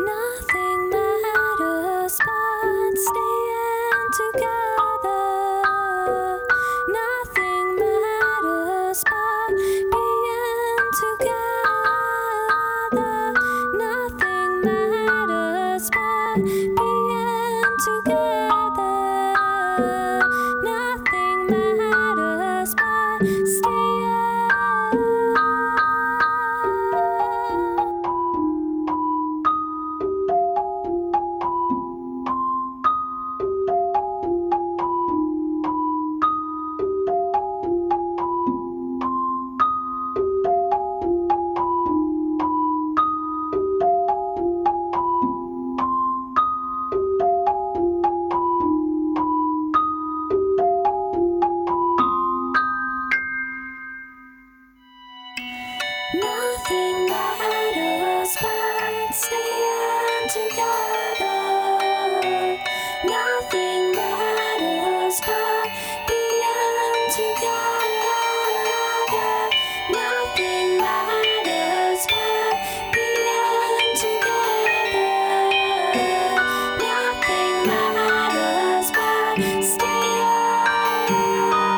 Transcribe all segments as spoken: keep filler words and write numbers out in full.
Nothing matters but staying together. Nothing matters but being together. Nothing matters but being together. Nothing matters but staying. Nothing matters but staying together. Nothing matters but being together. Nothing matters but being together. Nothing matters but staying.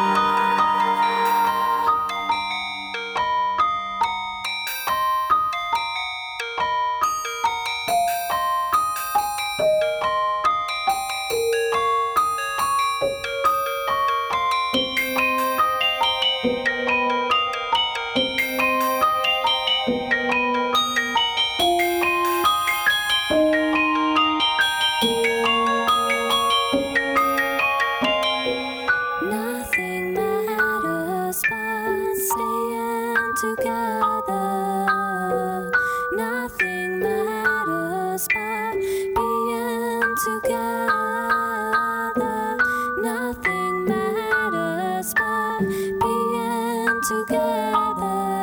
Nothing matters but staying together. Nothing matters but being together. Nothing matters but being together.